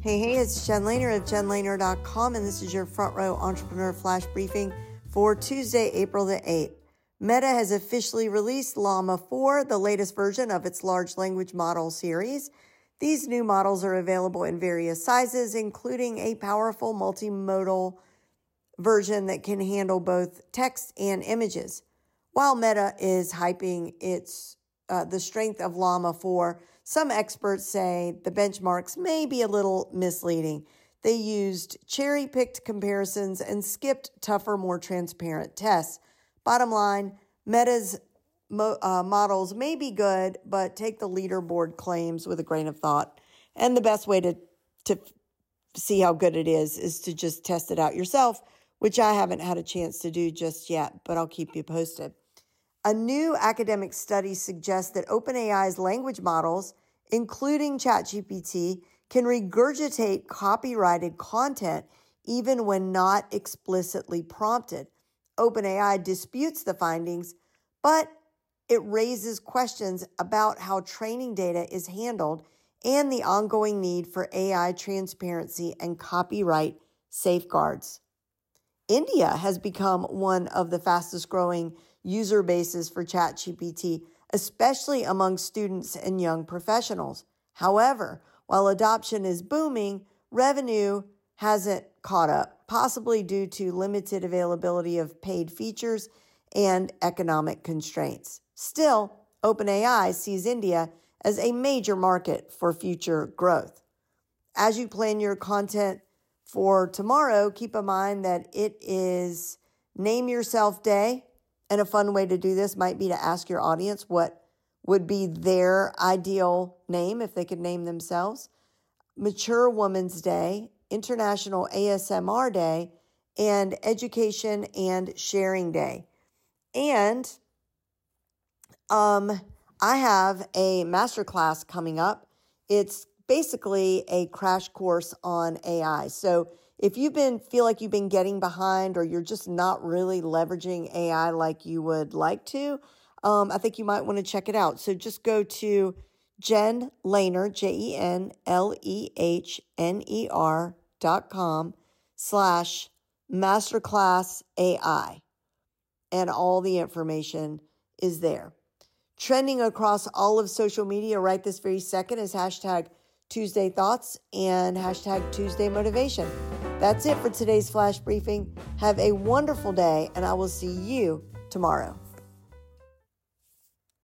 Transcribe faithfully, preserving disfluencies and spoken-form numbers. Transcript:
Hey, hey, it's Jen Lehner of jen lehner dot com, and this is your Front Row Entrepreneur Flash Briefing for Tuesday, April the eighth. Meta has officially released Llama four, the latest version of its large language model series. These new models are available in various sizes, including a powerful multimodal version that can handle both text and images. While Meta is hyping its uh, the strength of Llama four, some experts say the benchmarks may be a little misleading. They used cherry-picked comparisons and skipped tougher, more transparent tests. Bottom line, Meta's mo- uh, models may be good, but take the leaderboard claims with a grain of thought. And the best way to, to see how good it is is to just test it out yourself, which I haven't had a chance to do just yet, but I'll keep you posted. A new academic study suggests that OpenAI's language models, including ChatGPT, can regurgitate copyrighted content even when not explicitly prompted. OpenAI disputes the findings, but it raises questions about how training data is handled and the ongoing need for A I transparency and copyright safeguards. India has become one of the fastest growing user bases for ChatGPT, especially among students and young professionals. However, while adoption is booming, revenue hasn't caught up, possibly due to limited availability of paid features and economic constraints. Still, OpenAI sees India as a major market for future growth. As you plan your content for tomorrow, keep in mind that it is Name Yourself Day, and a fun way to do this might be to ask your audience what would be their ideal name if they could name themselves. Mature Woman's Day, International A S M R Day, and Education and Sharing Day. And um, I have a masterclass coming up. It's basically a crash course on A I. So if you've been feel like you've been getting behind or you're just not really leveraging A I like you would like to, um, I think you might want to check it out. So just go to Jen Lehner, J E N L E H N E R dot com slash masterclass A I. And all the information is there. Trending across all of social media right this very second is hashtag Tuesday Thoughts and hashtag Tuesday Motivation. That's it for today's Flash Briefing. Have a wonderful day, and I will see you tomorrow.